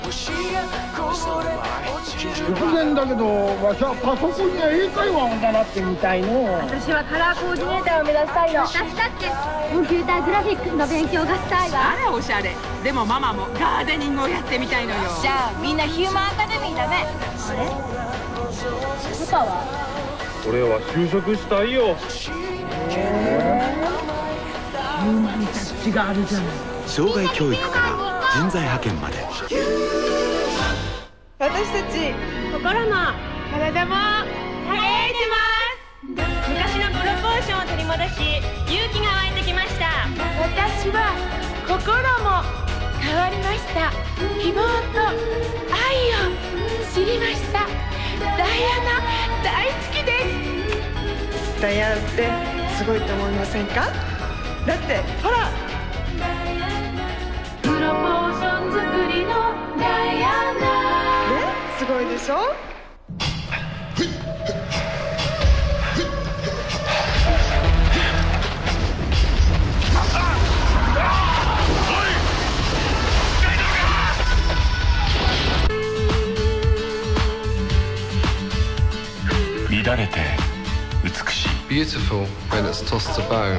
突然だけど、わしはパソコンや英会話を習ってみたいの。 私はカラーコーディネーターを目指したいの。私だってコンピューターグラフィックスの勉強がしたいわ。 あらおしゃれ。でもママもガーデニングをやってみたいのよ。 じゃあみんなヒューマンアカデミーだね。あれパパは？ 俺は就職したいよ。 ヒューマンタッチがあるじゃない。 障害教育から人材派遣まで、 私たち心も体も輝いてます。 昔のプロポーションを取り戻し勇気が湧いてきました。 私は心も変わりました。希望と愛を知りました。ダイアナ大好きです。 ダイアナってすごいと思いませんか？だってほら、 プロポーション作りのダイアナ。 ね、すごいでしょ。 乱れて美しい。 Beautiful when it's tossed about.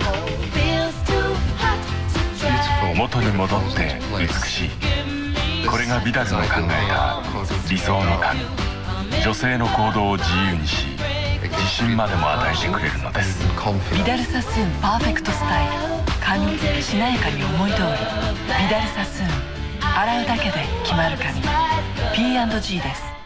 Beautiful 元に戻って美しい。これがビダルの考えた理想の髪。女性の行動を自由にし、自信までも与えてくれるのです。 ビダルサスーンパーフェクトスタイル。髪しなやかに思い通り。ビダルサスーン、洗うだけで決まる髪。 P&G です。